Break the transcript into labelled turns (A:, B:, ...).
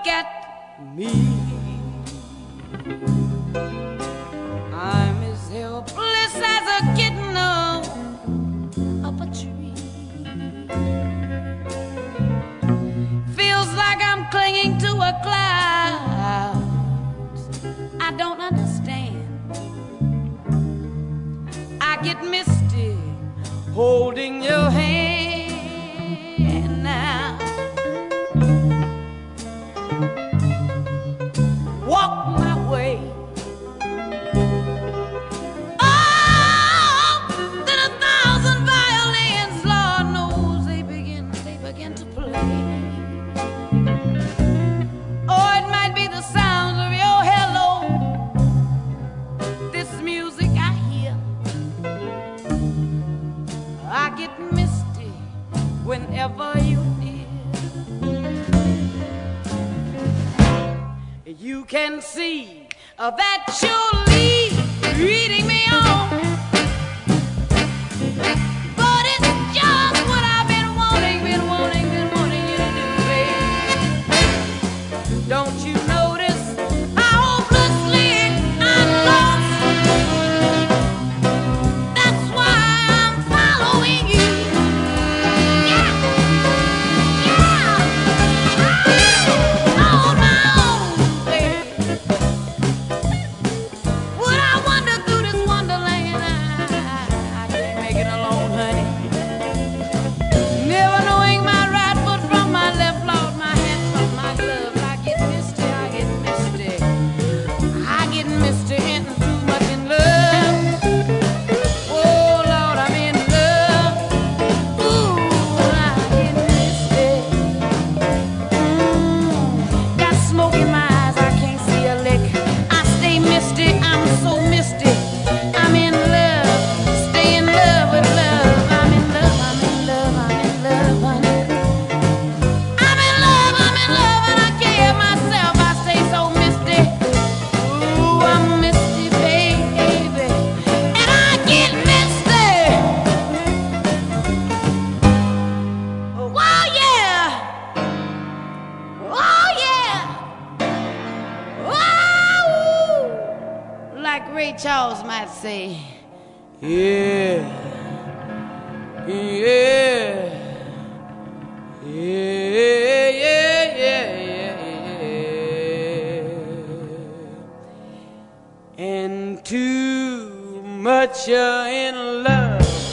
A: at me. I'm as helpless as a kitten up a tree. Feels like I'm clinging to a cloud. I don't understand. I get misty holding your hand now. Walk my way. Oh, then 1,000 violins, Lord knows they begin to play. Oh, it might be the sounds of your hello, this music I hear. I get misty whenever you near. You can see that you're leading me on, but it's just what I've been wanting you to do, babe. Don't you notice how hopelessly I'm lost? That's why I'm following you. Yeah, yeah, on my own, babe. Would I wander through this wonderland? I can't make it alone, honey. Never knowing my right foot from my left, Lord, my hand from my glove. I get misty, I get misty. I get misty and too much in love. Oh, Lord, I'm in love. Ooh, I get misty. Got smoke in my eyes, I can't see a lick. I stay misty, I'm so misty. I'm in love, stay in love with love. I'm in love, I'm in love, I'm in love, honey. I'm in love, and I can't help myself. I stay so misty. Ooh, I'm misty, baby, and I get misty. Oh, yeah. Oh, yeah. Oh, like Ray Charles might say, yeah, yeah, yeah, yeah, yeah, yeah. And too much in love.